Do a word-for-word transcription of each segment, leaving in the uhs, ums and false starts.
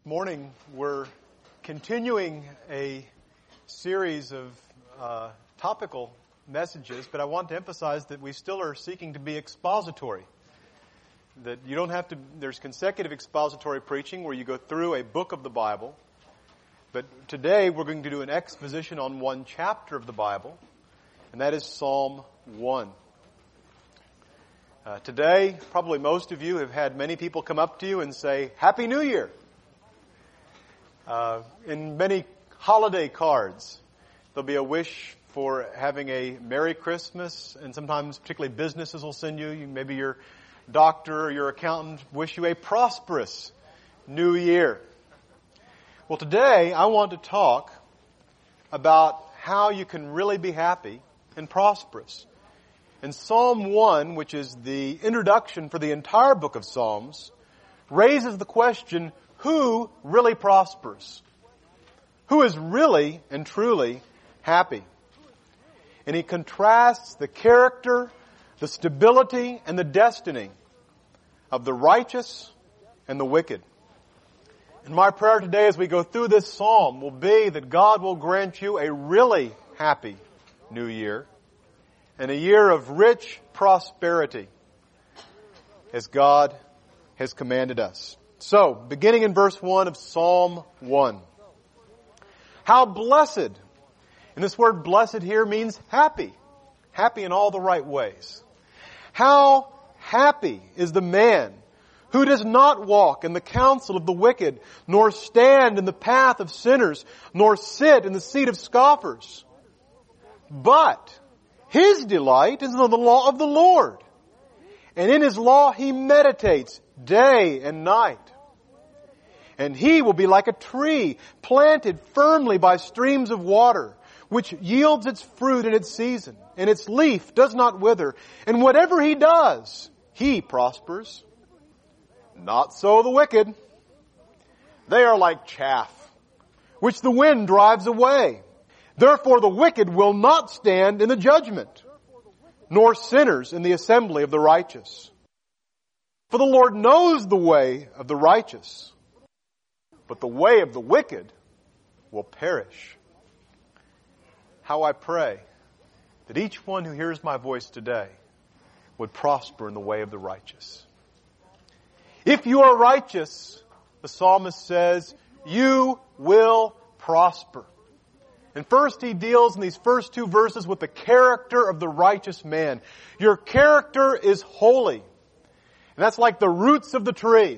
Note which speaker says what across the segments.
Speaker 1: Morning, we're continuing a series of uh, topical messages, but I want to emphasize that we still are seeking to be expository. That you don't have to, there's consecutive expository preaching where you go through a book of the Bible, but today we're going to do an exposition on one chapter of the Bible, and that is Psalm one. Uh, today, probably most of you have had many people come up to you and say, Happy New Year! Uh, in many holiday cards, there'll be a wish for having a Merry Christmas, and sometimes particularly businesses will send you, you maybe your doctor or your accountant wish you a prosperous New Year. Well, today I want to talk about how you can really be happy and prosperous. And Psalm one, which is the introduction for the entire book of Psalms, raises the question, who really prospers? Who is really and truly happy? And he contrasts the character, the stability, and the destiny of the righteous and the wicked. And my prayer today as we go through this psalm will be that God will grant you a really happy new year and a year of rich prosperity as God has commanded us. So, beginning in verse one of Psalm one. How blessed, and this word blessed here means happy. Happy in all the right ways. How happy is the man who does not walk in the counsel of the wicked, nor stand in the path of sinners, nor sit in the seat of scoffers. But his delight is in the law of the Lord, and in his law he meditates day and night. And he will be like a tree planted firmly by streams of water, which yields its fruit in its season, and its leaf does not wither. And whatever he does, he prospers. Not so the wicked. They are like chaff, which the wind drives away. Therefore the wicked will not stand in the judgment, nor sinners in the assembly of the righteous. For the Lord knows the way of the righteous, but the way of the wicked will perish. How I pray that each one who hears my voice today would prosper in the way of the righteous. If you are righteous, the psalmist says, you will prosper. And first he deals in these first two verses with the character of the righteous man. Your character is holy. And that's like the roots of the tree.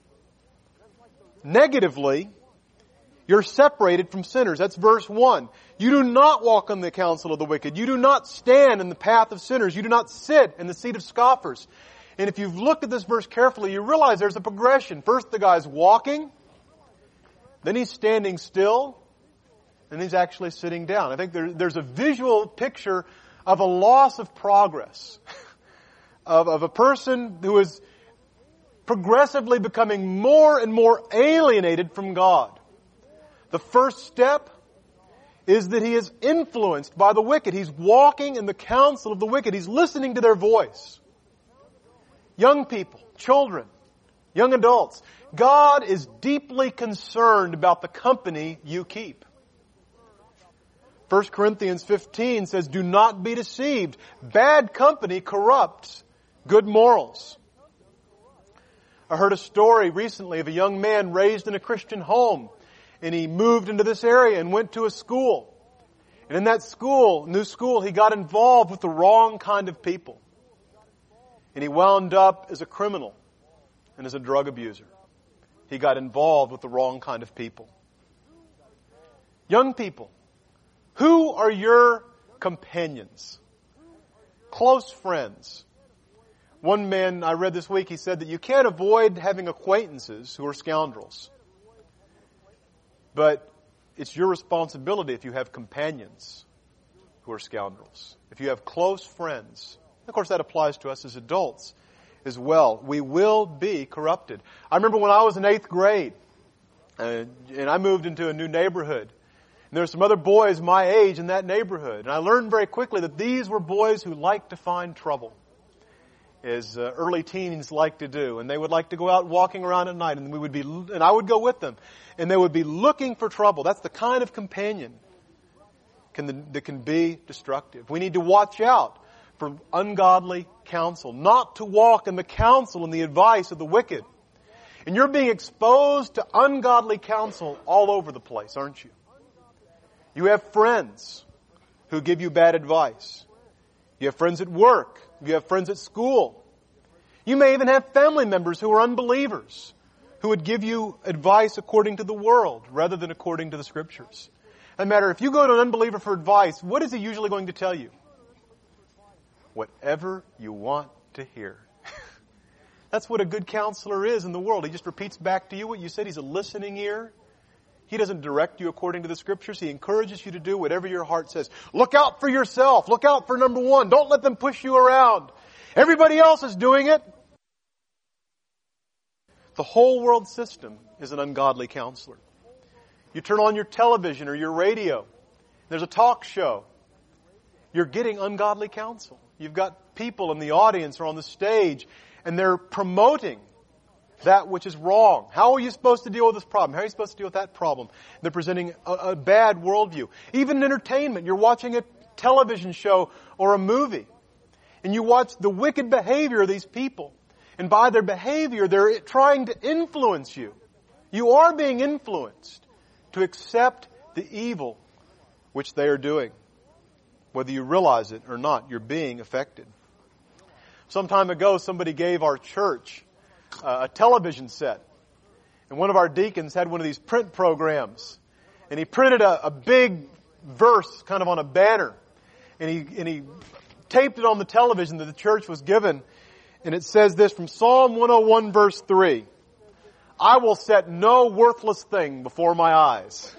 Speaker 1: Negatively, you're separated from sinners. That's verse one. You do not walk in the counsel of the wicked. You do not stand in the path of sinners. You do not sit in the seat of scoffers. And if you've looked at this verse carefully, you realize there's a progression. First the guy's walking, then he's standing still, and he's actually sitting down. I think there, there's a visual picture of a loss of progress, of, of a person who is progressively becoming more and more alienated from God. The first step is that he is influenced by the wicked. He's walking in the counsel of the wicked. He's listening to their voice. Young people, children, young adults, God is deeply concerned about the company you keep. First Corinthians fifteen says, do not be deceived. Bad company corrupts good morals. I heard a story recently of a young man raised in a Christian home, and he moved into this area and went to a school. And in that school, new school, he got involved with the wrong kind of people. And he wound up as a criminal and as a drug abuser. He got involved with the wrong kind of people. Young people, who are your companions? Close friends. One man I read this week, he said that you can't avoid having acquaintances who are scoundrels. But it's your responsibility if you have companions who are scoundrels. If you have close friends. Of course, that applies to us as adults as well. We will be corrupted. I remember when I was in eighth grade, uh, and I moved into a new neighborhood. And there were some other boys my age in that neighborhood. And I learned very quickly that these were boys who liked to find trouble. as uh, early teens like to do. And they would like to go out walking around at night, and we would be, and I would go with them, and they would be looking for trouble. That's the kind of companion can, that can be destructive. We need to watch out for ungodly counsel, not to walk in the counsel and the advice of the wicked. And you're being exposed to ungodly counsel all over the place, aren't you? You have friends who give you bad advice. You have friends at work. You have friends at school. You may even have family members who are unbelievers who would give you advice according to the world rather than according to the Scriptures. No matter if you go to an unbeliever for advice, what is he usually going to tell you? Whatever you want to hear. That's what a good counselor is in the world. He just repeats back to you what you said. He's a listening ear. He doesn't direct you according to the Scriptures. He encourages you to do whatever your heart says. Look out for yourself. Look out for number one. Don't let them push you around. Everybody else is doing it. The whole world system is an ungodly counselor. You turn on your television or your radio. There's a talk show. You're getting ungodly counsel. You've got people in the audience or on the stage, and they're promoting that which is wrong. How are you supposed to deal with this problem? How are you supposed to deal with that problem? They're presenting a, a bad worldview. Even in entertainment, you're watching a television show or a movie, and you watch the wicked behavior of these people. And by their behavior, they're trying to influence you. You are being influenced to accept the evil which they are doing. Whether you realize it or not, you're being affected. Some time ago, somebody gave our church uh, a television set. And one of our deacons had one of these print programs. And he printed a, a big verse kind of on a banner. And he, and he taped it on the television that the church was given. And it says this from Psalm one oh one verse three. I will set no worthless thing before my eyes.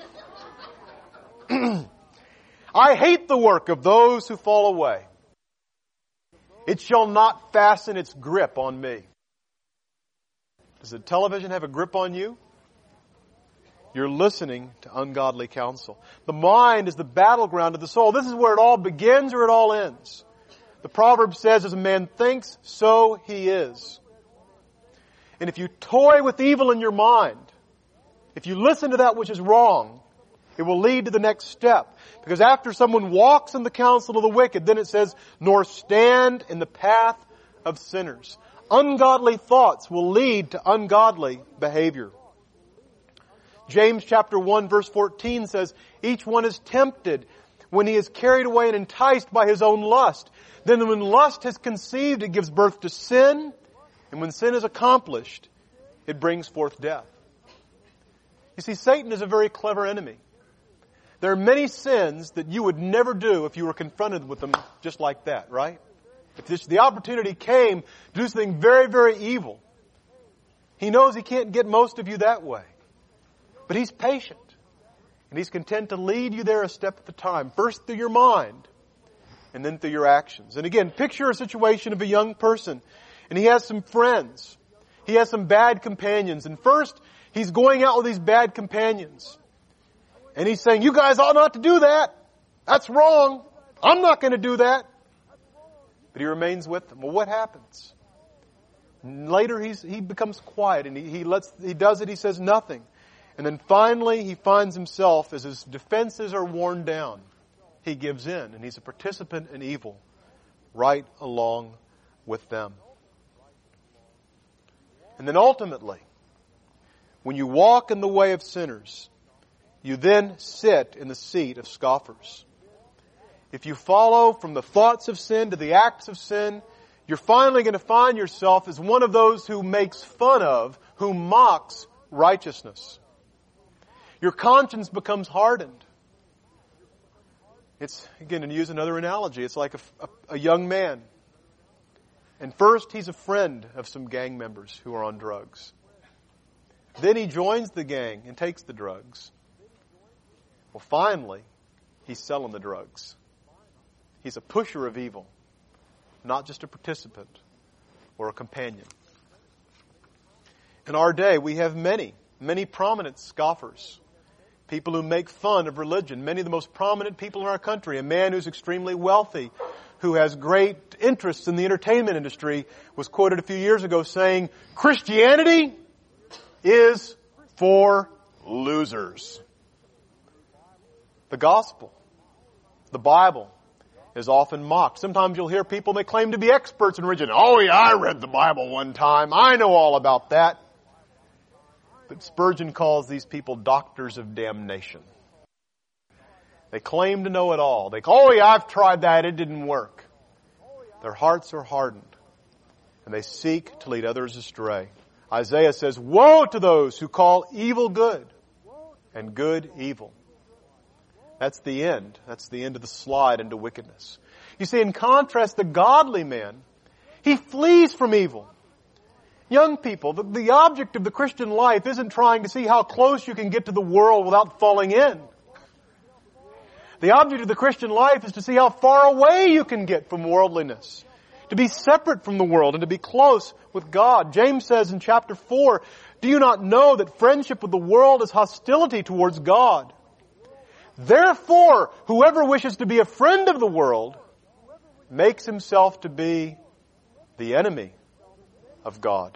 Speaker 1: I hate the work of those who fall away. It shall not fasten its grip on me. Does the television have a grip on you? You're listening to ungodly counsel. The mind is the battleground of the soul. This is where it all begins or it all ends. The proverb says, as a man thinks, so he is. And if you toy with evil in your mind, if you listen to that which is wrong, it will lead to the next step. Because after someone walks in the counsel of the wicked, then it says, nor stand in the path of sinners. Ungodly thoughts will lead to ungodly behavior. James chapter one verse fourteen says, each one is tempted when he is carried away and enticed by his own lust. Then when lust has conceived, it gives birth to sin. And when sin is accomplished, it brings forth death. You see, Satan is a very clever enemy. There are many sins that you would never do if you were confronted with them just like that, right? If this, the opportunity came to do something very, very evil, he knows he can't get most of you that way. But he's patient. And he's content to lead you there a step at a time. First through your mind, and then through your actions. And again, picture a situation of a young person. And he has some friends. He has some bad companions. And first, he's going out with these bad companions. And he's saying, you guys ought not to do that. That's wrong. I'm not going to do that. But he remains with them. Well, what happens? Later, he's, he becomes quiet and he, he lets, he does it. He says nothing. And then finally, he finds himself, as his defenses are worn down, he gives in and he's a participant in evil right along with them. And then ultimately, when you walk in the way of sinners, you then sit in the seat of scoffers. If you follow from the thoughts of sin to the acts of sin, you're finally going to find yourself as one of those who makes fun of, who mocks righteousness. Your conscience becomes hardened. It's, again, to use another analogy, it's like a, a, a young man. And first, he's a friend of some gang members who are on drugs. Then he joins the gang and takes the drugs. Well, finally, he's selling the drugs. He's a pusher of evil, not just a participant or a companion. In our day, we have many, many prominent scoffers. People who make fun of religion. Many of the most prominent people in our country. A man who's extremely wealthy, who has great interests in the entertainment industry, was quoted a few years ago saying, Christianity is for losers. The gospel, the Bible, is often mocked. Sometimes you'll hear people, they claim to be experts in religion. Oh yeah, I read the Bible one time. I know all about that. But Spurgeon calls these people doctors of damnation. They claim to know it all. They call, oh yeah, I've tried that. It didn't work. Their hearts are hardened, and they seek to lead others astray. Isaiah says, woe to those who call evil good and good evil. That's the end. That's the end of the slide into wickedness. You see, in contrast, the godly man, he flees from evil. Young people, the, the object of the Christian life isn't trying to see how close you can get to the world without falling in. The object of the Christian life is to see how far away you can get from worldliness, to be separate from the world and to be close with God. James says in chapter four, do you not know that friendship with the world is hostility towards God? Therefore, whoever wishes to be a friend of the world makes himself to be the enemy of God.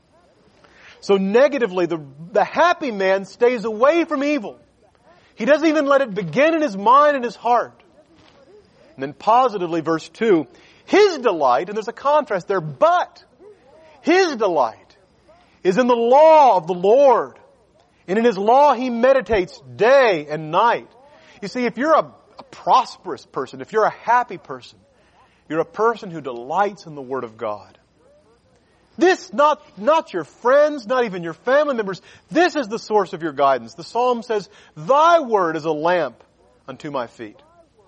Speaker 1: So negatively, the, the happy man stays away from evil. He doesn't even let it begin in his mind and his heart. And then positively, verse two, his delight, and there's a contrast there, but his delight is in the law of the Lord. And in his law he meditates day and night. You see, if you're a, a prosperous person, if you're a happy person, you're a person who delights in the Word of God. This, not, not your friends, not even your family members, this is the source of your guidance. The Psalm says, thy word is a lamp unto my feet.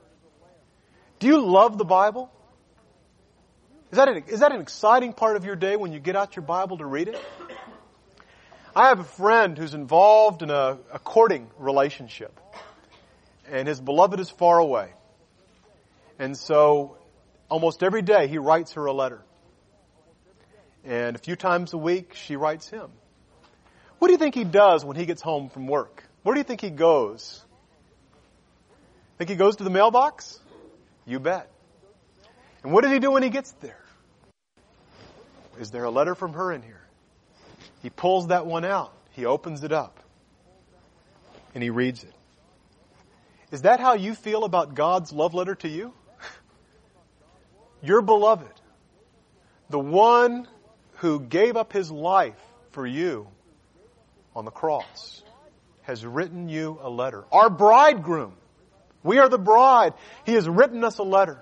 Speaker 1: Do you love the Bible? Is that, an, is that an exciting part of your day when you get out your Bible to read it? I have a friend who's involved in a, a courting relationship. And his beloved is far away. And so, almost every day he writes her a letter. And a few times a week, she writes him. What do you think he does when he gets home from work? Where do you think he goes? Think he goes to the mailbox? You bet. And what does he do when he gets there? Is there a letter from her in here? He pulls that one out. He opens it up. And he reads it. Is that how you feel about God's love letter to you? Your beloved, the one who gave up his life for you on the cross, has written you a letter. Our bridegroom, we are the bride. He has written us a letter.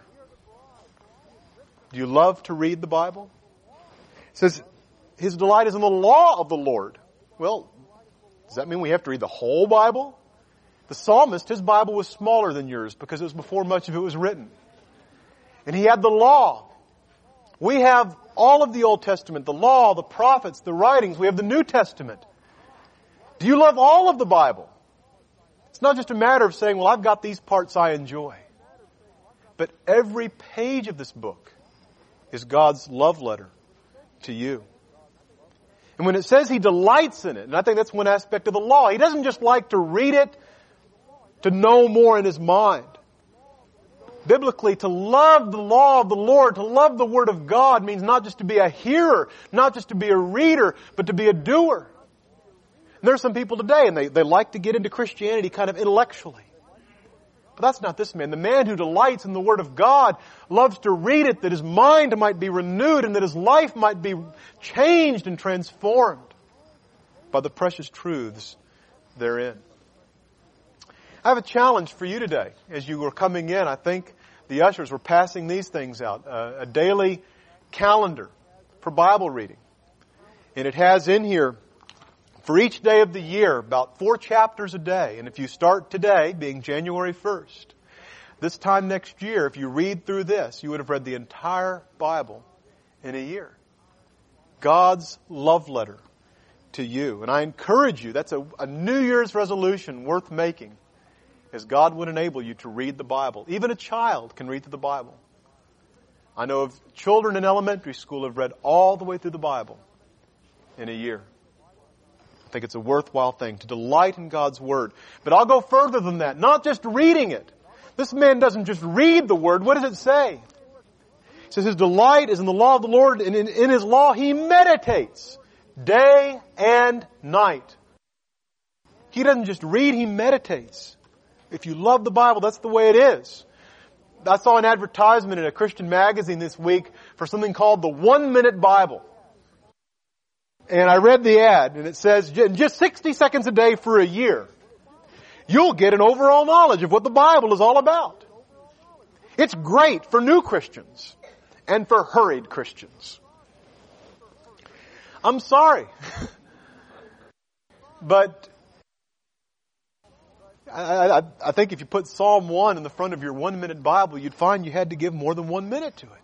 Speaker 1: Do you love to read the Bible? It says, his delight is in the law of the Lord. Well, does that mean we have to read the whole Bible? The psalmist, his Bible was smaller than yours because it was before much of it was written. And he had the law. We have all of the Old Testament, the law, the prophets, the writings. We have the New Testament. Do you love all of the Bible? It's not just a matter of saying, well, I've got these parts I enjoy. But every page of this book is God's love letter to you. And when it says he delights in it, and I think that's one aspect of the law, he doesn't just like to read it to know more in his mind. Biblically, to love the law of the Lord, to love the Word of God means not just to be a hearer, not just to be a reader, but to be a doer. And there are some people today, and they, they like to get into Christianity kind of intellectually. But that's not this man. The man who delights in the Word of God loves to read it that his mind might be renewed and that his life might be changed and transformed by the precious truths therein. I have a challenge for you today. As you were coming in, I think the ushers were passing these things out. Uh, a daily calendar for Bible reading. And it has in here, for each day of the year, about four chapters a day. And if you start today, being January first, this time next year, if you read through this, you would have read the entire Bible in a year. God's love letter to you. And I encourage you, that's a, a New Year's resolution worth making. As God would enable you to read the Bible. Even a child can read through the Bible. I know of children in elementary school who have read all the way through the Bible in a year. I think it's a worthwhile thing to delight in God's Word. But I'll go further than that. Not just reading it. This man doesn't just read the Word. What does it say? says his delight is in the law of the Lord, and in, in his law he meditates day and night. He doesn't just read, he meditates. If you love the Bible, that's the way it is. I saw an advertisement in a Christian magazine this week for something called the One Minute Bible. And I read the ad, and it says, in just sixty seconds a day for a year, you'll get an overall knowledge of what the Bible is all about. It's great for new Christians and for hurried Christians. I'm sorry. But I, I, I think if you put Psalm one in the front of your one-minute Bible, you'd find you had to give more than one minute to it.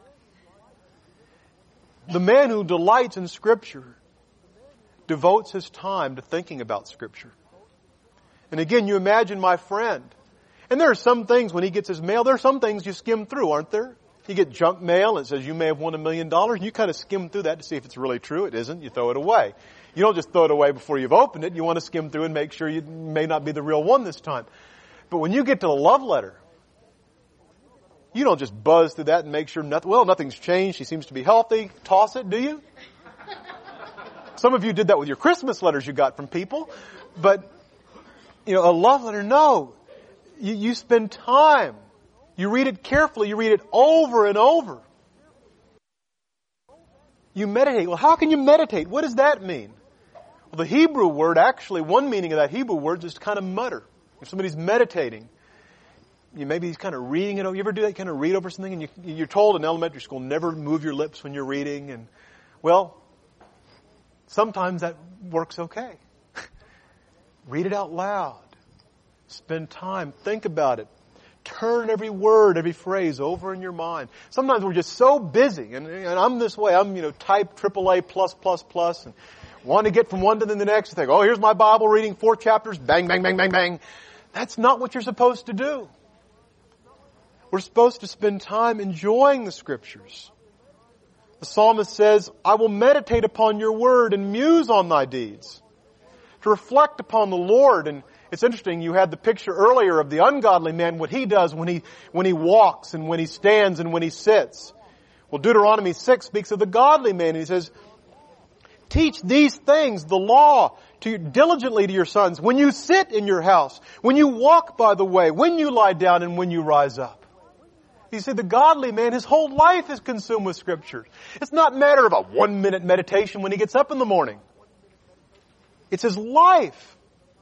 Speaker 1: The man who delights in Scripture devotes his time to thinking about Scripture. And again, you imagine my friend. And there are some things when he gets his mail, there are some things you skim through, aren't there? You get junk mail and it says you may have won a million dollars, and you kind of skim through that to see if it's really true. It isn't. You throw it away. You don't just throw it away before you've opened it. You want to skim through and make sure you may not be the real one this time. But when you get to the love letter, you don't just buzz through that and make sure nothing, well, nothing's changed. She seems to be healthy. Toss it, do you? Some of you did that with your Christmas letters you got from people. But, you know, a love letter, no. You, you spend time. You read it carefully. You read it over and over. You meditate. Well, how can you meditate? What does that mean? Well, the Hebrew word, actually, one meaning of that Hebrew word is to kind of mutter. If somebody's meditating, you maybe he's kind of reading it over. You ever do that? Kind of read over something, and you, you're told in elementary school, never move your lips when you're reading. And well, sometimes that works okay. Read it out loud. Spend time. Think about it. Turn every word, every phrase over in your mind. Sometimes we're just so busy, and, and I'm this way. I'm, you know, type triple A plus plus plus, and want to get from one to the next. And think, oh, here's my Bible reading, four chapters, bang, bang, bang, bang, bang. That's not what you're supposed to do. We're supposed to spend time enjoying the Scriptures. The psalmist says, I will meditate upon your word and muse on thy deeds. To reflect upon the Lord. And it's interesting, you had the picture earlier of the ungodly man, what he does when he, when he walks and when he stands and when he sits. Well, Deuteronomy six speaks of the godly man, and he says, teach these things, the law, to diligently to your sons, when you sit in your house, when you walk by the way, when you lie down and when you rise up. You see, the godly man, his whole life is consumed with Scripture. It's not a matter of a one-minute meditation when he gets up in the morning. It's his life.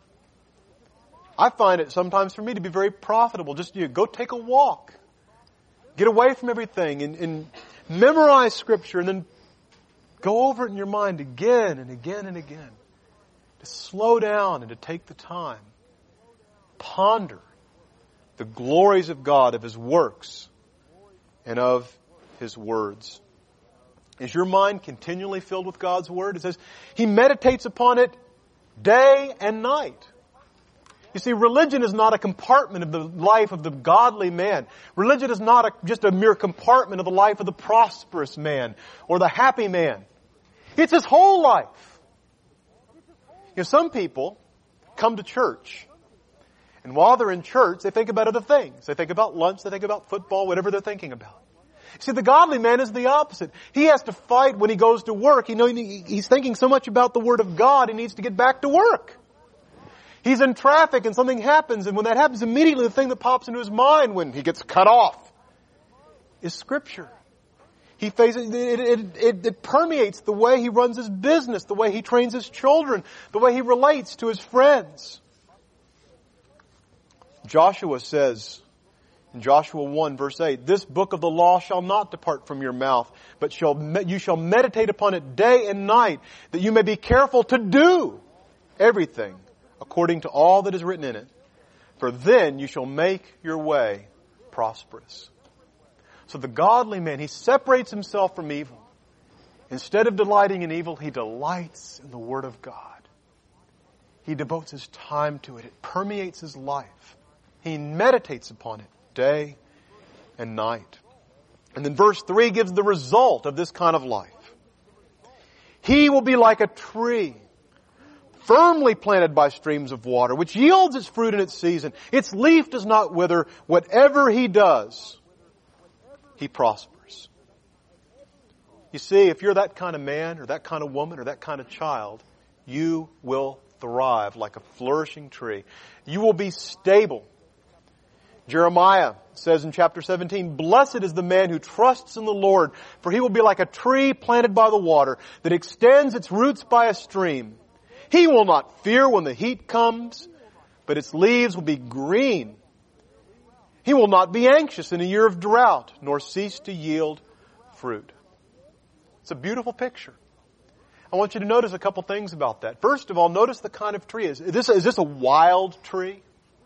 Speaker 1: I find it sometimes for me to be very profitable. Just you know, go take a walk. Get away from everything and, and memorize Scripture and then go over it in your mind again and again and again. To slow down and to take the time. Ponder the glories of God, of His works, and of His words. Is your mind continually filled with God's Word? It says, he meditates upon it day and night. You see, religion is not a compartment of the life of the godly man. Religion is not a, just a mere compartment of the life of the prosperous man or the happy man. It's his whole life. You know, some people come to church, and while they're in church, they think about other things. They think about lunch, they think about football, whatever they're thinking about. See, the godly man is the opposite. He has to fight when he goes to work. You know, he's thinking so much about the Word of God, he needs to get back to work. He's in traffic and something happens, and when that happens, immediately the thing that pops into his mind when he gets cut off is Scripture. He faces, it, it, it, it permeates the way he runs his business, the way he trains his children, the way he relates to his friends. Joshua says in Joshua one verse eight, this book of the law shall not depart from your mouth, but shall you shall meditate upon it day and night, that you may be careful to do everything according to all that is written in it. For then you shall make your way prosperous. So the godly man, he separates himself from evil. Instead of delighting in evil, he delights in the Word of God. He devotes his time to it. It permeates his life. He meditates upon it day and night. And then verse three gives the result of this kind of life. He will be like a tree, firmly planted by streams of water, which yields its fruit in its season. Its leaf does not wither. Whatever he does, he prospers. You see, if you're that kind of man or that kind of woman or that kind of child, you will thrive like a flourishing tree. You will be stable. Jeremiah says in chapter seventeen, "Blessed is the man who trusts in the Lord, for he will be like a tree planted by the water that extends its roots by a stream. He will not fear when the heat comes, but its leaves will be green. He will not be anxious in a year of drought, nor cease to yield fruit." It's a beautiful picture. I want you to notice a couple things about that. First of all, notice the kind of tree. Is this, is this a wild tree?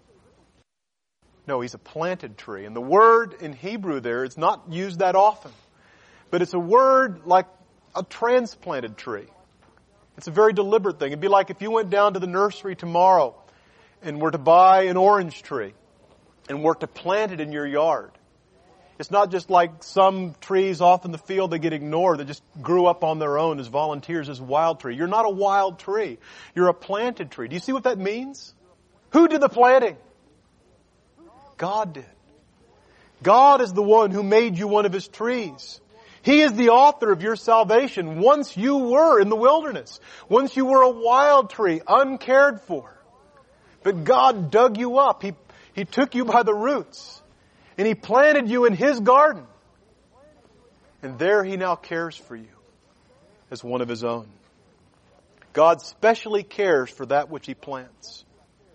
Speaker 1: No, he's a planted tree. And the word in Hebrew there, it's not used that often. But it's a word like a transplanted tree. It's a very deliberate thing. It'd be like if you went down to the nursery tomorrow and were to buy an orange tree and were to plant it in your yard. It's not just like some trees off in the field that get ignored that just grew up on their own as volunteers as a wild tree. You're not a wild tree. You're a planted tree. Do you see what that means? Who did the planting? God did. God is the one who made you one of His trees. He is the author of your salvation once you were in the wilderness. Once you were a wild tree, uncared for. But God dug you up. He, He took you by the roots. And He planted you in His garden. And there He now cares for you as one of His own. God specially cares for that which He plants.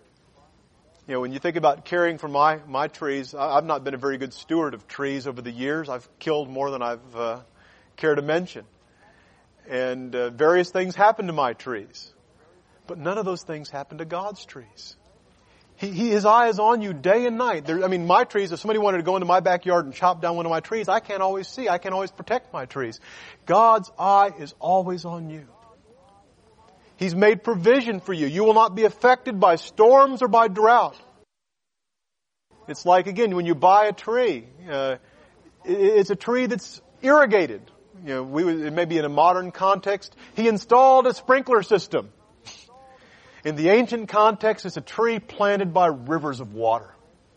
Speaker 1: You know, when you think about caring for my, my trees, I've not been a very good steward of trees over the years. I've killed more than I've uh, cared to mention. And uh, various things happen to my trees. But none of those things happen to God's trees. He, he, His eye is on you day and night. There, I mean, my trees, if somebody wanted to go into my backyard and chop down one of my trees, I can't always see. I can't always protect my trees. God's eye is always on you. He's made provision for you. You will not be affected by storms or by drought. It's like, again, when you buy a tree, uh, it's a tree that's irrigated. You know, we would, it may be in a modern context. He installed a sprinkler system. In the ancient context, it's a tree planted by rivers of water.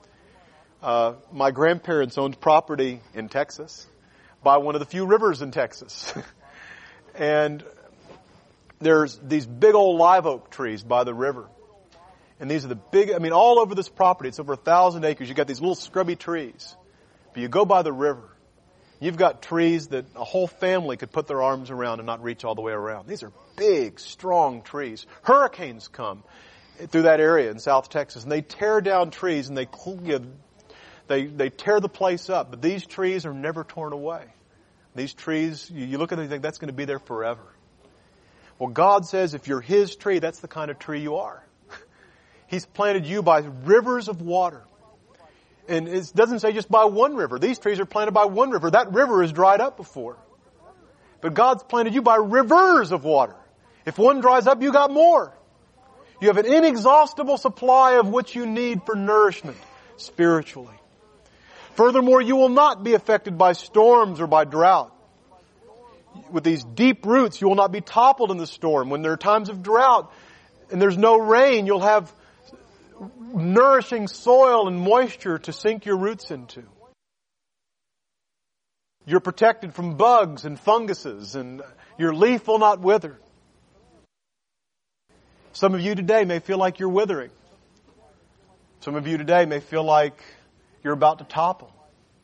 Speaker 1: Uh, my grandparents owned property in Texas by one of the few rivers in Texas. And there's these big old live oak trees by the river. And these are the big, I mean, all over this property, it's over a thousand acres. You've got these little scrubby trees. But you go by the river, you've got trees that a whole family could put their arms around and not reach all the way around. These are big, strong trees. Hurricanes come through that area in South Texas, and they tear down trees, and they, you know, they, they tear the place up. But these trees are never torn away. These trees, you, you look at them and think that's going to be there forever. Well, God says if you're His tree, that's the kind of tree you are. He's planted you by rivers of water. And it doesn't say just by one river. These trees are planted by one river. That river has dried up before. But God's planted you by rivers of water. If one dries up, you got more. You have an inexhaustible supply of what you need for nourishment spiritually. Furthermore, you will not be affected by storms or by drought. With these deep roots, you will not be toppled in the storm. When there are times of drought and there's no rain, you'll have nourishing soil and moisture to sink your roots into. You're protected from bugs and funguses, and your leaf will not wither. Some of you today may feel like you're withering. Some of you today may feel like you're about to topple.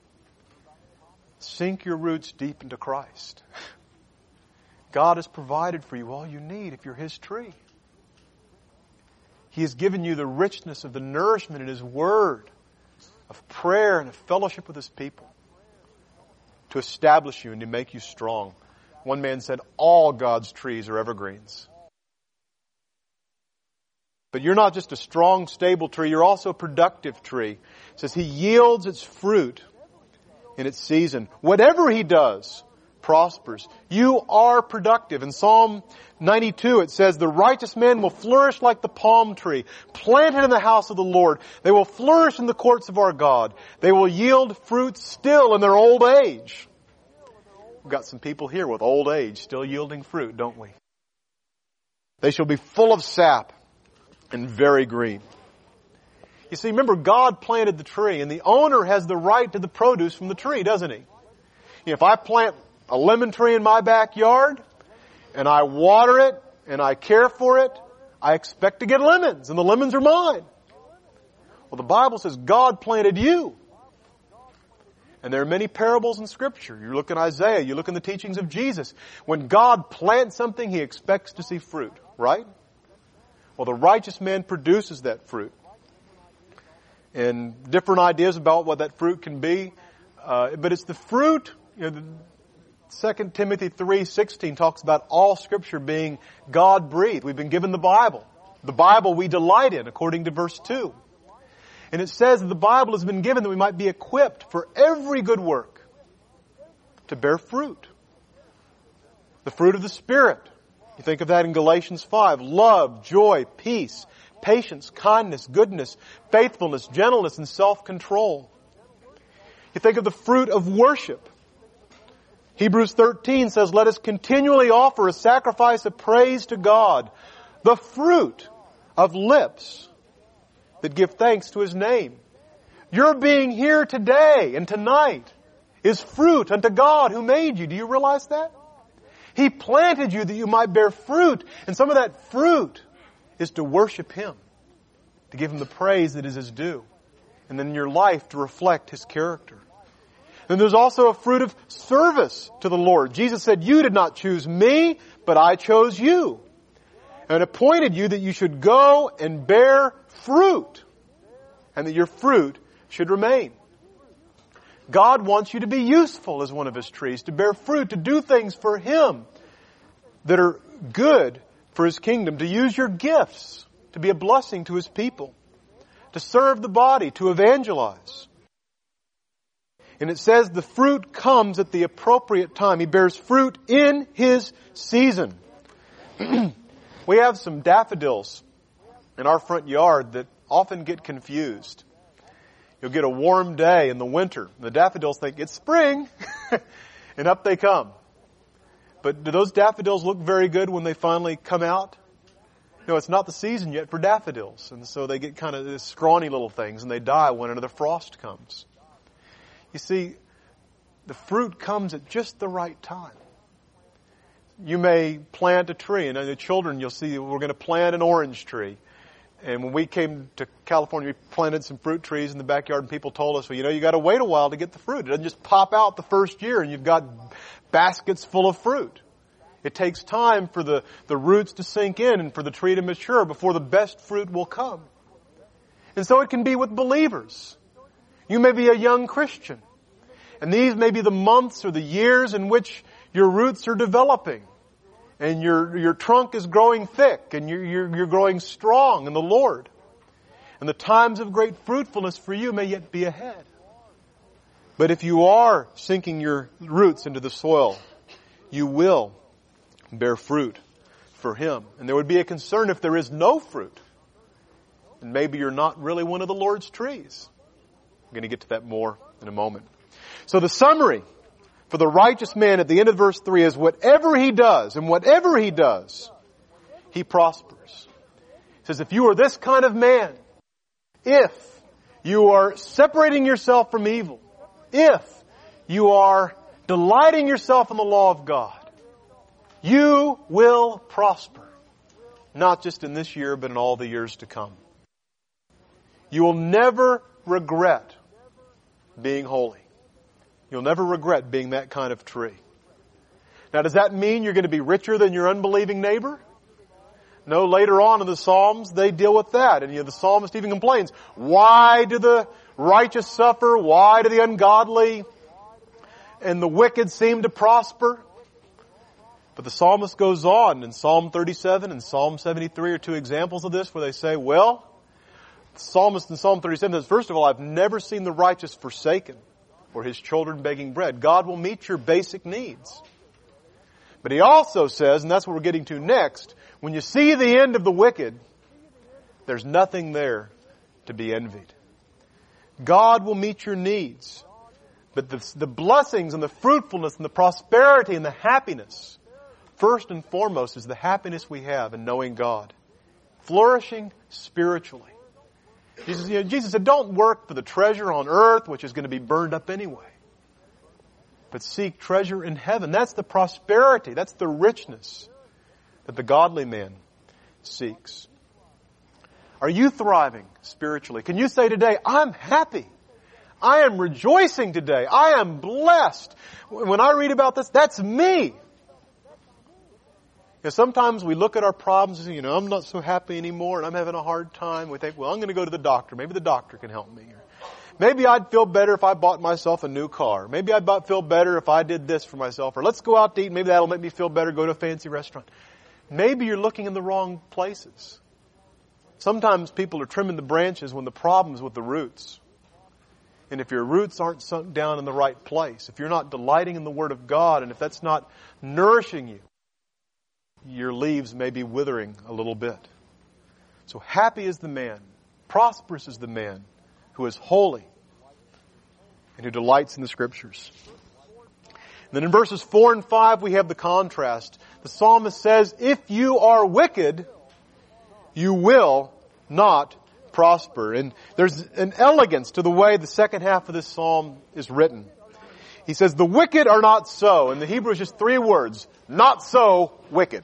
Speaker 1: Sink your roots deep into Christ. God has provided for you all you need if you're His tree. He has given you the richness of the nourishment in His Word, of prayer and of fellowship with His people, to establish you and to make you strong. One man said, all God's trees are evergreens. But you're not just a strong, stable tree, you're also a productive tree. It says He yields its fruit in its season. Whatever He does prospers. You are productive. In Psalm ninety-two it says, the righteous man will flourish like the palm tree, planted in the house of the Lord. They will flourish in the courts of our God. They will yield fruit still in their old age. We've got some people here with old age still yielding fruit, don't we? They shall be full of sap and very green. You see, remember, God planted the tree, and the owner has the right to the produce from the tree, doesn't he? You know, if I plant a lemon tree in my backyard and I water it and I care for it, I expect to get lemons, and the lemons are mine. Well, the Bible says God planted you. And there are many parables in Scripture. You look in Isaiah, you look in the teachings of Jesus. When God plants something, He expects to see fruit, right? Well, the righteous man produces that fruit. And different ideas about what that fruit can be. Uh, but it's the fruit, you know, Second Timothy three sixteen talks about all Scripture being God-breathed. We've been given the Bible. The Bible we delight in, according to verse two. And it says that the Bible has been given that we might be equipped for every good work to bear fruit. The fruit of the Spirit. You think of that in Galatians five. Love, joy, peace, patience, kindness, goodness, faithfulness, gentleness, and self-control. You think of the fruit of worship. Hebrews thirteen says, let us continually offer a sacrifice of praise to God, the fruit of lips that give thanks to His name. Your being here today and tonight is fruit unto God who made you. Do you realize that? He planted you that you might bear fruit, and some of that fruit is to worship Him, to give Him the praise that is His due, and then in your life to reflect His character. And there's also a fruit of service to the Lord. Jesus said, you did not choose me, but I chose you, and appointed you that you should go and bear fruit, and that your fruit should remain. God wants you to be useful as one of His trees, to bear fruit, to do things for Him that are good for His kingdom, to use your gifts to be a blessing to His people, to serve the body, to evangelize. And it says the fruit comes at the appropriate time. He bears fruit in His season. We have some daffodils in our front yard that often get confused. You'll get a warm day in the winter. The daffodils think it's spring, and up they come. But do those daffodils look very good when they finally come out? No, it's not the season yet for daffodils. And so they get kind of these scrawny little things, and they die when another frost comes. You see, the fruit comes at just the right time. You may plant a tree, and the children, you'll see we're going to plant an orange tree. And when we came to California, we planted some fruit trees in the backyard, and people told us, well, you know, you got to wait a while to get the fruit. It doesn't just pop out the first year, and you've got baskets full of fruit. It takes time for the, the roots to sink in and for the tree to mature before the best fruit will come. And so it can be with believers. You may be a young Christian, and these may be the months or the years in which your roots are developing, and your your trunk is growing thick, and you're, you're, you're growing strong in the Lord. And the times of great fruitfulness for you may yet be ahead. But if you are sinking your roots into the soil, you will bear fruit for Him. And there would be a concern if there is no fruit, and maybe you're not really one of the Lord's trees. I'm going to get to that more in a moment. So the summary for the righteous man at the end of verse three is whatever he does, and whatever he does, he prospers. He says, if you are this kind of man, if you are separating yourself from evil, if you are delighting yourself in the law of God, you will prosper. Not just in this year, but in all the years to come. You will never regret being holy. You'll never regret being that kind of tree. Now, does that mean you're going to be richer than your unbelieving neighbor? No, later on in the Psalms, they deal with that. And you know, the psalmist even complains, why do the righteous suffer? Why do the ungodly and the wicked seem to prosper? But the psalmist goes on, in Psalm thirty-seven and Psalm seventy-three are two examples of this, where they say, well, the psalmist in Psalm thirty-seven says, first of all, I've never seen the righteous forsaken or his children begging bread. God will meet your basic needs. But he also says, and that's what we're getting to next, when you see the end of the wicked, there's nothing there to be envied. God will meet your needs. But the, the blessings and the fruitfulness and the prosperity and the happiness, first and foremost, is the happiness we have in knowing God. Flourishing spiritually. Jesus, you know, Jesus said, don't work for the treasure on earth, which is going to be burned up anyway. but seek treasure in heaven. That's the prosperity. That's the richness that the godly man seeks. Are you thriving spiritually? Can you say today, I'm happy. I am rejoicing today. I am blessed. When I read about this, that's me. You know, sometimes we look at our problems and say, you know, I'm not so happy anymore and I'm having a hard time. We think, well, I'm going to go to the doctor. Maybe the doctor can help me. Maybe I'd feel better if I bought myself a new car. Maybe I'd feel better if I did this for myself. Or let's go out to eat. Maybe that'll make me feel better. Go to a fancy restaurant. Maybe you're looking in the wrong places. Sometimes people are trimming the branches when the problem's with the roots. And if your roots aren't sunk down in the right place, if you're not delighting in the Word of God, and if that's not nourishing you, your leaves may be withering a little bit. So happy is the man, prosperous is the man who is holy and who delights in the Scriptures. And then in verses four and five we have the contrast. The psalmist says, if you are wicked, you will not prosper. And there's an elegance to the way the second half of this psalm is written. He says, the wicked are not so. In the Hebrew, it's just three words. Not so wicked.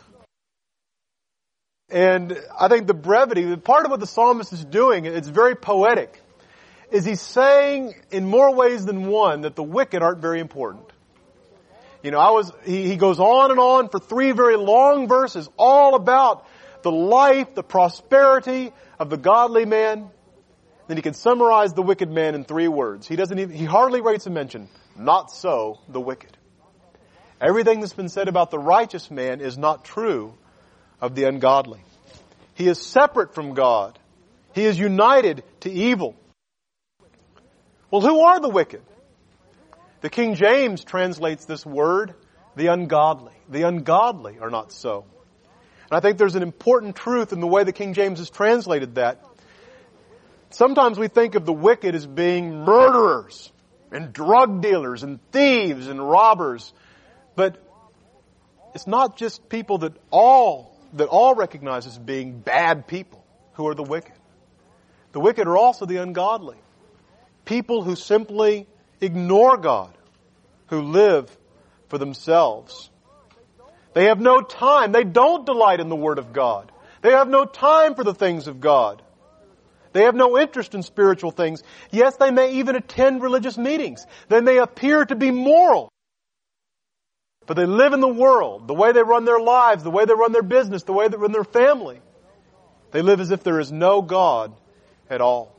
Speaker 1: And I think the brevity, part of what the psalmist is doing, it's very poetic, is he's saying in more ways than one that the wicked aren't very important. You know, I was, he, he goes on and on for three very long verses, all about the life, the prosperity of the godly man. Then he can summarize the wicked man in three words. He doesn't even, he hardly writes a mention. Not so the wicked. Everything that's been said about the righteous man is not true of the ungodly. He is separate from God. He is united to evil. Well, who are the wicked? The King James translates this word, the ungodly. The ungodly are not so. And I think there's an important truth in the way the King James has translated that. Sometimes we think of the wicked as being murderers and drug dealers and thieves and robbers. But it's not just people that all, that all recognize as being bad people who are the wicked. The wicked are also the ungodly. People who simply ignore God, who live for themselves. They have no time. They don't delight in the Word of God. They have no time for the things of God. They have no interest in spiritual things. Yes, they may even attend religious meetings. They may appear to be moral. But they live in the world, the way they run their lives, the way they run their business, the way they run their family. They live as if there is no God at all.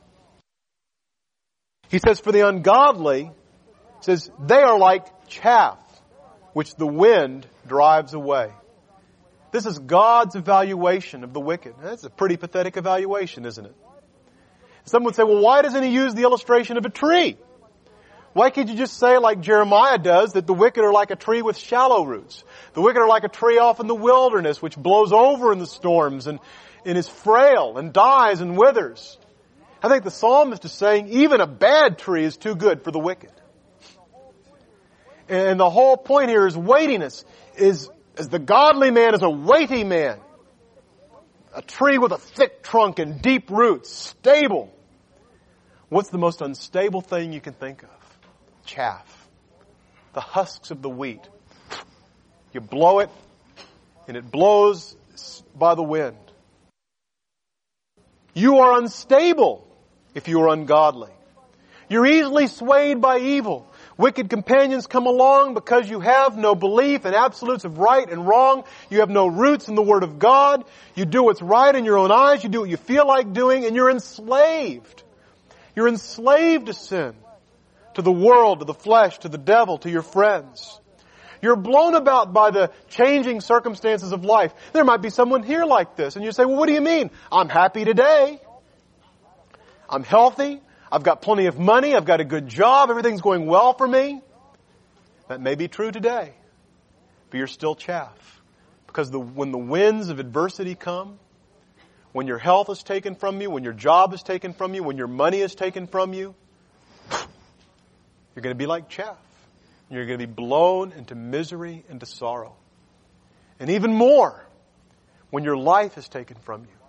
Speaker 1: He says, for the ungodly, he says, they are like chaff, which the wind drives away. This is God's evaluation of the wicked. That's a pretty pathetic evaluation, isn't it? Some would say, well, why doesn't he use the illustration of a tree? Why can't you just say, like Jeremiah does, that the wicked are like a tree with shallow roots? The wicked are like a tree off in the wilderness, which blows over in the storms and, and is frail and dies and withers. I think the psalmist is saying even a bad tree is too good for the wicked. And the whole point here is weightiness. Is, is the godly man is a weighty man. A tree with a thick trunk and deep roots, stable. What's the most unstable thing you can think of? Chaff. The husks of the wheat. You blow it, and it blows by the wind. You are unstable if you are ungodly. You're easily swayed by evil. Wicked companions come along because you have no belief in absolutes of right and wrong. You have no roots in the Word of God. You do what's right in your own eyes. You do what you feel like doing, and you're enslaved. You're enslaved to sin, to the world, to the flesh, to the devil, to your friends. You're blown about by the changing circumstances of life. There might be someone here like this, and you say, well, what do you mean? I'm happy today. I'm healthy. I've got plenty of money. I've got a good job. Everything's going well for me. That may be true today, but you're still chaff. Because the, when the winds of adversity come, when your health is taken from you, when your job is taken from you, when your money is taken from you, you're going to be like chaff. You're going to be blown into misery and to sorrow. And even more, when your life is taken from you.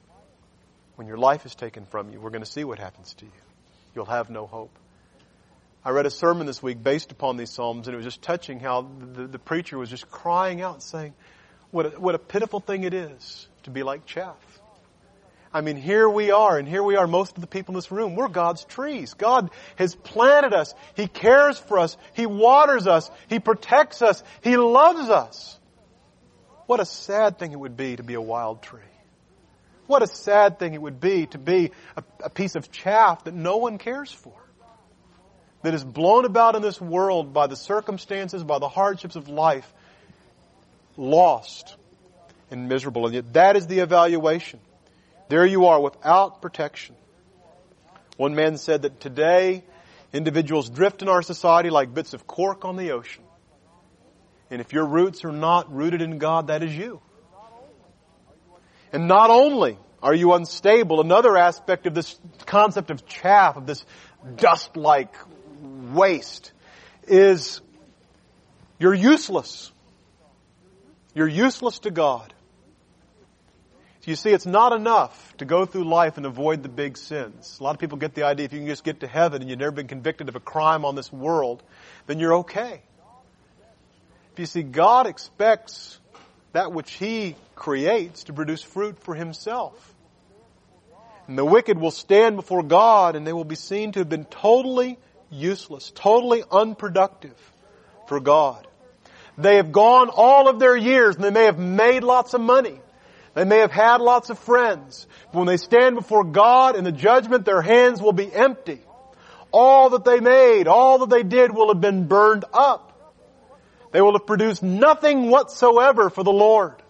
Speaker 1: When your life is taken from you, we're going to see what happens to you. You'll have no hope. I read a sermon this week based upon these Psalms, and it was just touching how the, the preacher was just crying out saying, what a, what a pitiful thing it is to be like chaff. I mean, here we are, and here we are, most of the people in this room. We're God's trees. God has planted us. He cares for us. He waters us. He protects us. He loves us. What a sad thing it would be to be a wild tree. What a sad thing it would be to be a, a piece of chaff that no one cares for. That is blown about in this world by the circumstances, by the hardships of life, lost and miserable. And yet that is the evaluation. There you are without protection. One man said that today individuals drift in our society like bits of cork on the ocean. And if your roots are not rooted in God, that is you. And not only are you unstable, another aspect of this concept of chaff, of this dust-like waste, is you're useless. You're useless to God. You see, it's not enough to go through life and avoid the big sins. A lot of people get the idea if you can just get to heaven and you've never been convicted of a crime on this world, then you're okay. If you see, God expects that which He creates to produce fruit for Himself. And the wicked will stand before God and they will be seen to have been totally useless, totally unproductive for God. They have gone all of their years and they may have made lots of money. They may have had lots of friends. But when they stand before God in the judgment, their hands will be empty. All that they made, all that they did will have been burned up. They will have produced nothing whatsoever for the Lord.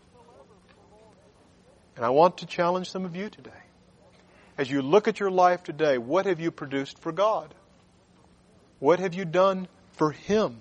Speaker 1: And I want to challenge some of you today. As you look at your life today, what have you produced for God? What have you done for Him?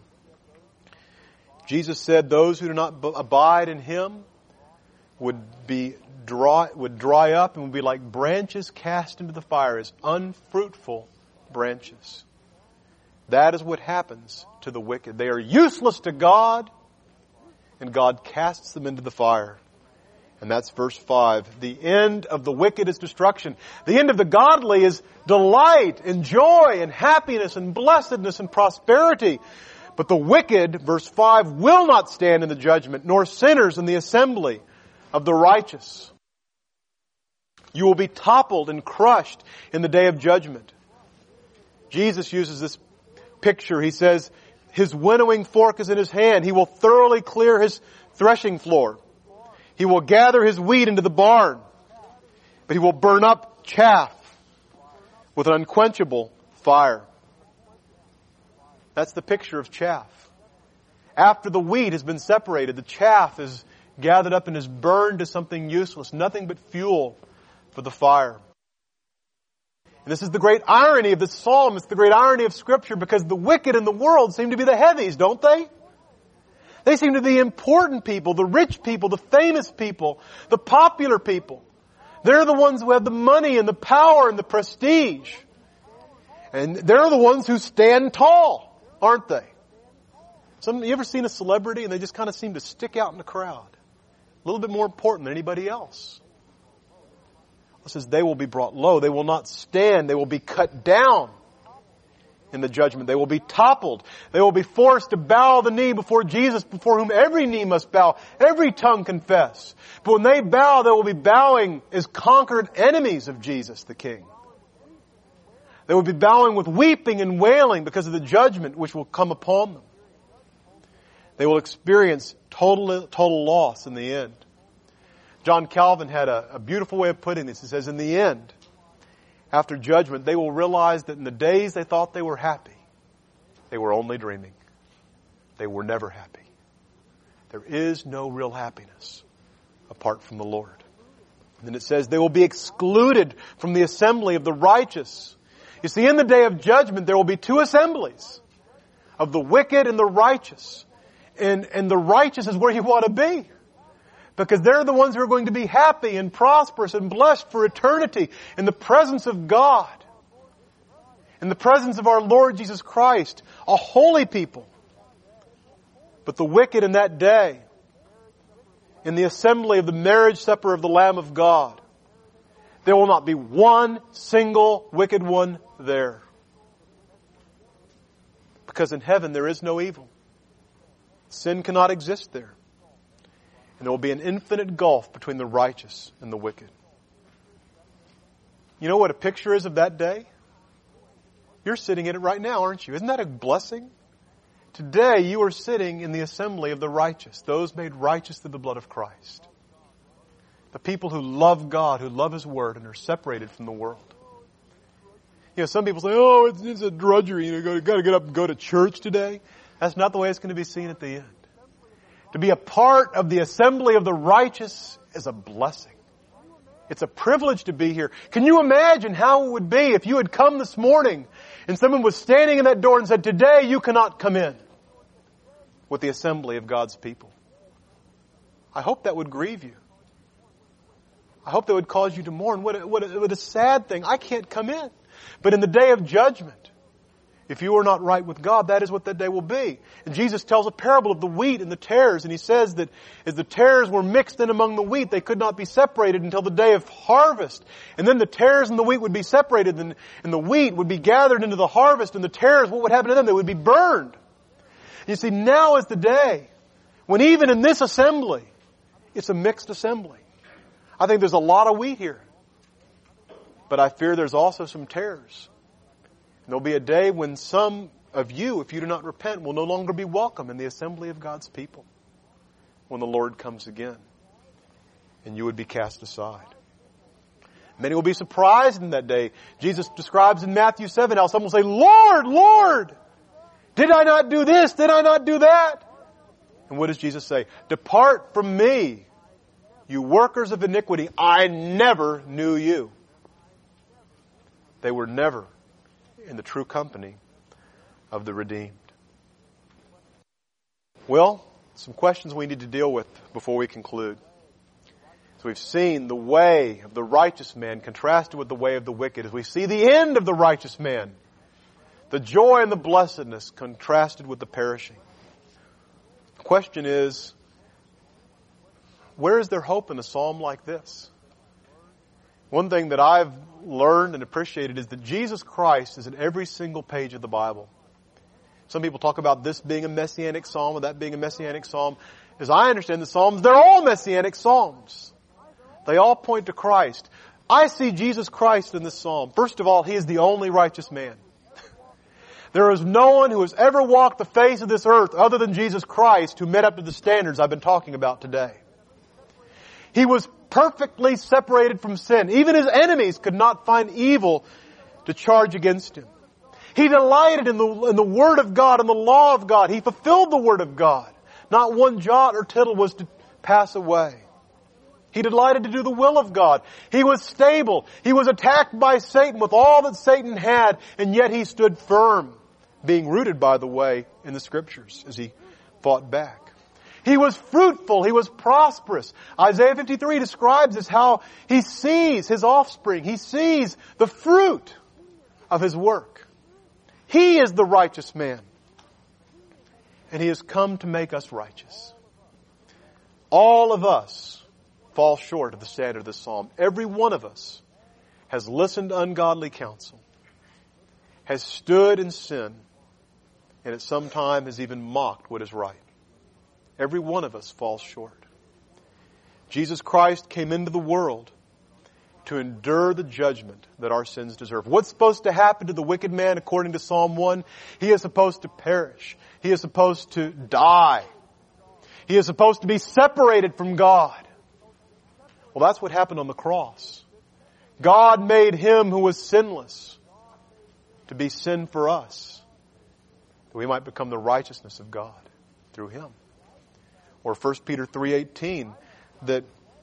Speaker 1: Jesus said those who do not abide in Him would be dry, would dry up and would be like branches cast into the fire, as unfruitful branches. That is what happens to the wicked. They are useless to God, and God casts them into the fire. And that's verse five. The end of the wicked is destruction. The end of the godly is delight and joy and happiness and blessedness and prosperity. But the wicked, verse five, will not stand in the judgment, nor sinners in the assembly of the righteous. You will be toppled and crushed in the day of judgment. Jesus uses this picture. He says, His winnowing fork is in His hand. He will thoroughly clear His threshing floor. He will gather His wheat into the barn, but He will burn up chaff with an unquenchable fire. That's the picture of chaff. After the wheat has been separated, the chaff is gathered up and is burned to something useless, nothing but fuel for the fire. And this is the great irony of this psalm. It's the great irony of Scripture, because the wicked in the world seem to be the heavies, don't they? They seem to be the important people, the rich people, the famous people, the popular people. They're the ones who have the money and the power and the prestige. And they're the ones who stand tall, aren't they? Some, you ever seen a celebrity and they just kind of seem to stick out in the crowd? A little bit more important than anybody else. It says they will be brought low. They will not stand. They will be cut down in the judgment. They will be toppled. They will be forced to bow the knee before Jesus, before whom every knee must bow, every tongue confess. But when they bow, they will be bowing as conquered enemies of Jesus, the King. They will be bowing with weeping and wailing because of the judgment which will come upon them. They will experience total, total loss in the end. John Calvin had a, a beautiful way of putting this. He says, in the end, after judgment, they will realize that in the days they thought they were happy, they were only dreaming. They were never happy. There is no real happiness apart from the Lord. And then it says they will be excluded from the assembly of the righteous. You see, in the day of judgment, there will be two assemblies, of the wicked and the righteous. And, and the righteous is where you want to be. Because they're the ones who are going to be happy and prosperous and blessed for eternity in the presence of God. In the presence of our Lord Jesus Christ, a holy people. But the wicked in that day, in the assembly of the marriage supper of the Lamb of God, there will not be one single wicked one there. Because in heaven there is no evil. Sin cannot exist there. And there will be an infinite gulf between the righteous and the wicked. You know what a picture is of that day? You're sitting in it right now, aren't you? Isn't that a blessing? Today you are sitting in the assembly of the righteous, those made righteous through the blood of Christ. The people who love God, who love His Word, and are separated from the world. You know, some people say, oh, it's, it's a drudgery. You know, you got to get up and go to church today. That's not the way it's going to be seen at the end. To be a part of the assembly of the righteous is a blessing. It's a privilege to be here. Can you imagine how it would be if you had come this morning and someone was standing in that door and said, today you cannot come in with the assembly of God's people? I hope that would grieve you. I hope that would cause you to mourn. What a, what a, what a sad thing. I can't come in. But in the day of judgment, if you are not right with God, that is what that day will be. And Jesus tells a parable of the wheat and the tares, and He says that as the tares were mixed in among the wheat, they could not be separated until the day of harvest. And then the tares and the wheat would be separated, and, and the wheat would be gathered into the harvest, and the tares, what would happen to them? They would be burned. You see, now is the day when even in this assembly, it's a mixed assembly. I think there's a lot of wheat here. But I fear there's also some tares. And there'll be a day when some of you, if you do not repent, will no longer be welcome in the assembly of God's people when the Lord comes again. And you would be cast aside. Many will be surprised in that day. Jesus describes in Matthew seven how some will say, Lord, Lord, did I not do this? Did I not do that? And what does Jesus say? Depart from me, you workers of iniquity. I never knew you. They were never in the true company of the redeemed. Well, some questions we need to deal with before we conclude. So we've seen the way of the righteous man contrasted with the way of the wicked. As we see the end of the righteous man, the joy and the blessedness contrasted with the perishing. The question is, where is there hope in a psalm like this? One thing that I've learned and appreciated is that Jesus Christ is in every single page of the Bible. Some people talk about this being a messianic psalm or that being a messianic psalm. As I understand the Psalms, they're all messianic psalms. They all point to Christ. I see Jesus Christ in this psalm. First of all, He is the only righteous man. There is no one who has ever walked the face of this earth other than Jesus Christ who met up to the standards I've been talking about today. He was perfectly separated from sin. Even His enemies could not find evil to charge against Him. He delighted in the, in the Word of God and the law of God. He fulfilled the Word of God. Not one jot or tittle was to pass away. He delighted to do the will of God. He was stable. He was attacked by Satan with all that Satan had, and yet He stood firm, being rooted, by the way, in the Scriptures as He fought back. He was fruitful. He was prosperous. Isaiah fifty-three describes this, how He sees His offspring. He sees the fruit of His work. He is the righteous man. And He has come to make us righteous. All of us fall short of the standard of this psalm. Every one of us has listened to ungodly counsel, has stood in sin, and at some time has even mocked what is right. Every one of us falls short. Jesus Christ came into the world to endure the judgment that our sins deserve. What's supposed to happen to the wicked man according to Psalm one? He is supposed to perish. He is supposed to die. He is supposed to be separated from God. Well, that's what happened on the cross. God made Him who was sinless to be sin for us, that we might become the righteousness of God through Him. Or First Peter three eighteen, that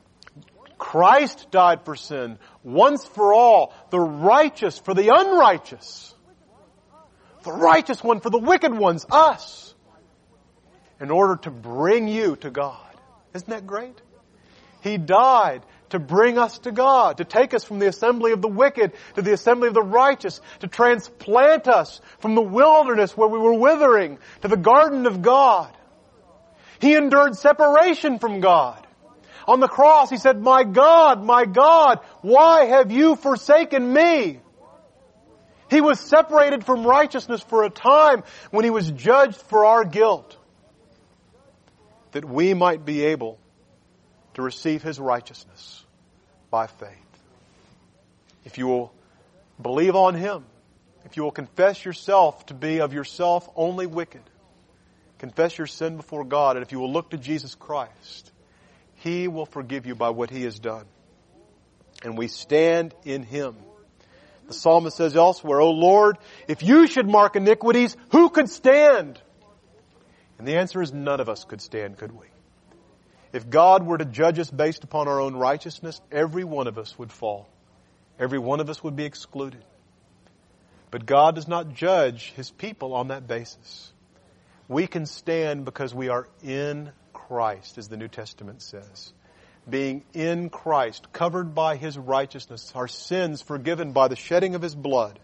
Speaker 1: Christ died for sin once for all, the righteous for the unrighteous, the righteous one for the wicked ones, us, in order to bring you to God. Isn't that great? He died to bring us to God, to take us from the assembly of the wicked to the assembly of the righteous, to transplant us from the wilderness where we were withering to the garden of God. He endured separation from God. On the cross, He said, "My God, my God, why have you forsaken me?" He was separated from righteousness for a time when He was judged for our guilt, that we might be able to receive His righteousness by faith. If you will believe on Him, if you will confess yourself to be of yourself only wicked, confess your sin before God, and if you will look to Jesus Christ, He will forgive you by what He has done. And we stand in Him. The psalmist says elsewhere, O Lord, if you should mark iniquities, who could stand? And the answer is none of us could stand, could we? If God were to judge us based upon our own righteousness, every one of us would fall. Every one of us would be excluded. But God does not judge His people on that basis. We can stand because we are in Christ, as the New Testament says. Being in Christ, covered by His righteousness, our sins forgiven by the shedding of His blood.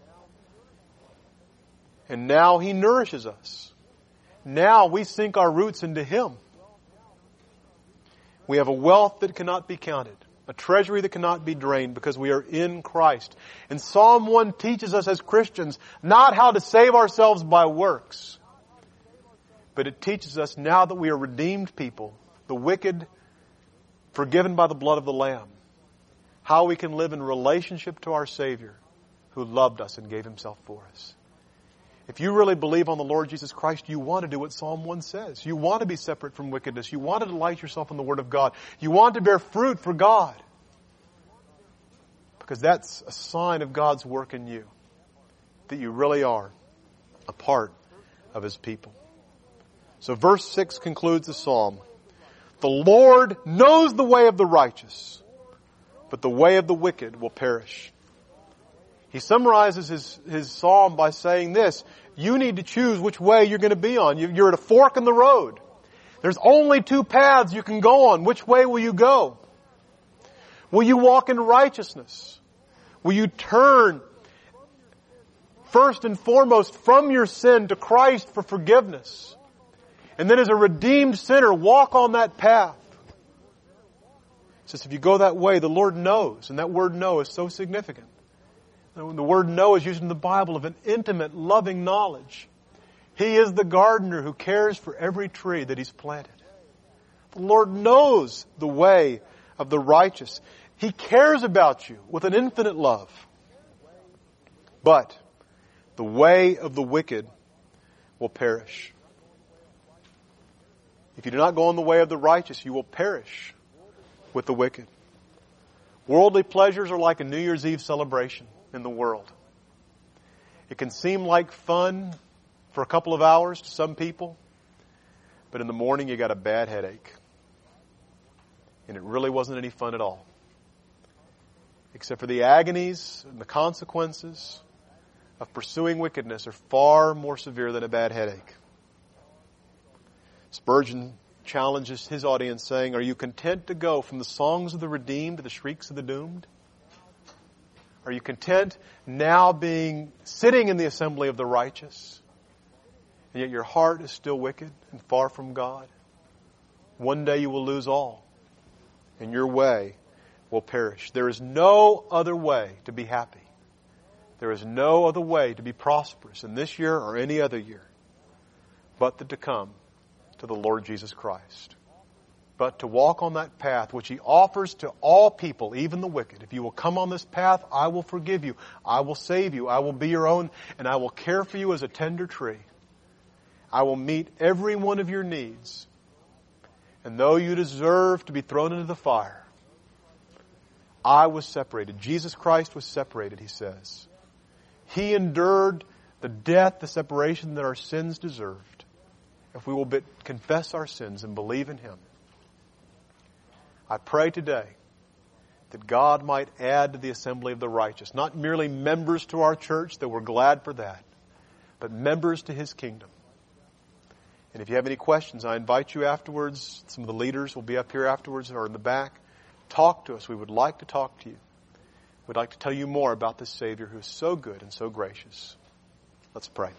Speaker 1: And now He nourishes us. Now we sink our roots into Him. We have a wealth that cannot be counted, a treasury that cannot be drained because we are in Christ. And Psalm one teaches us as Christians not how to save ourselves by works, but it teaches us now that we are redeemed people, the wicked, forgiven by the blood of the Lamb, how we can live in relationship to our Savior who loved us and gave Himself for us. If you really believe on the Lord Jesus Christ, you want to do what Psalm one says. You want to be separate from wickedness. You want to delight yourself in the Word of God. You want to bear fruit for God. Because that's a sign of God's work in you. That you really are a part of His people. So verse six concludes the psalm. The Lord knows the way of the righteous, but the way of the wicked will perish. He summarizes his, his psalm by saying this: you need to choose which way you're going to be on. You're at a fork in the road. There's only two paths you can go on. Which way will you go? Will you walk in righteousness? Will you turn first and foremost from your sin to Christ for forgiveness? And then as a redeemed sinner, walk on that path. It says if you go that way, the Lord knows. And that word know is so significant. The word know is used in the Bible of an intimate, loving knowledge. He is the gardener who cares for every tree that He's planted. The Lord knows the way of the righteous. He cares about you with an infinite love. But the way of the wicked will perish. If you do not go on the way of the righteous, you will perish with the wicked. Worldly pleasures are like a New Year's Eve celebration in the world. It can seem like fun for a couple of hours to some people, but in the morning you got a bad headache. And it really wasn't any fun at all. Except for the agonies and the consequences of pursuing wickedness are far more severe than a bad headache. Spurgeon challenges his audience saying, are you content to go from the songs of the redeemed to the shrieks of the doomed? Are you content now being sitting in the assembly of the righteous, and yet your heart is still wicked and far from God? One day you will lose all, and your way will perish. There is no other way to be happy. There is no other way to be prosperous in this year or any other year but to come to the Lord Jesus Christ. But to walk on that path which He offers to all people, even the wicked. If you will come on this path, I will forgive you. I will save you. I will be your own, and I will care for you as a tender tree. I will meet every one of your needs. And though you deserve to be thrown into the fire, I was separated. Jesus Christ was separated, He says. He endured the death, the separation that our sins deserved. If we will but confess our sins and believe in Him. I pray today that God might add to the assembly of the righteous, not merely members to our church, that we're glad for that, but members to His kingdom. And if you have any questions, I invite you afterwards. Some of the leaders will be up here afterwards or in the back. Talk to us. We would like to talk to you. We'd like to tell you more about this Savior who is so good and so gracious. Let's pray.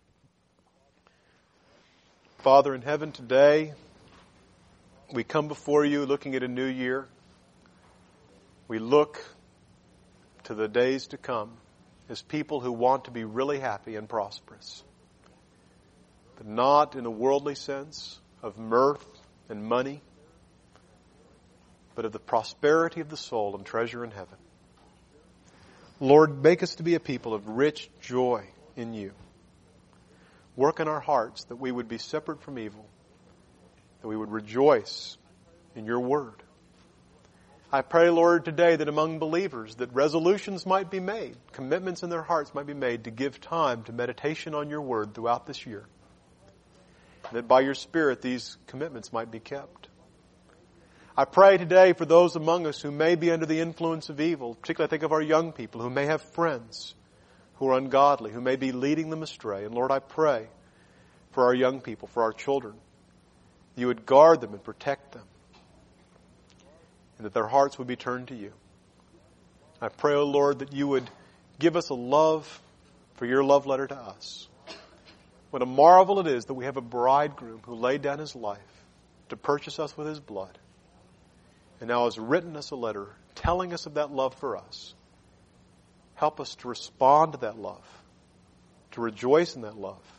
Speaker 1: Father in heaven, today we come before you looking at a new year. We look to the days to come. as people who want to be really happy and prosperous, but not in a worldly sense of mirth and money, but of the prosperity of the soul and treasure in heaven. Lord, make us to be a people of rich joy in you. Work in our hearts that we would be separate from evil, that we would rejoice in your word. I pray, Lord, today that among believers that resolutions might be made, commitments in their hearts might be made to give time to meditation on your word throughout this year. And that by your Spirit these commitments might be kept. I pray today for those among us who may be under the influence of evil, particularly I think of our young people who may have friends who are ungodly, who may be leading them astray. And Lord, I pray for our young people, for our children, you would guard them and protect them, and that their hearts would be turned to you. I pray, O Lord, that you would give us a love for your love letter to us. What a marvel it is that we have a bridegroom who laid down his life to purchase us with his blood, and now has written us a letter telling us of that love for us. Help us to respond to that love, to rejoice in that love.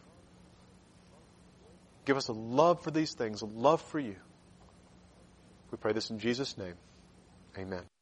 Speaker 1: Give us a love for these things, a love for you. We pray this in Jesus' name. Amen.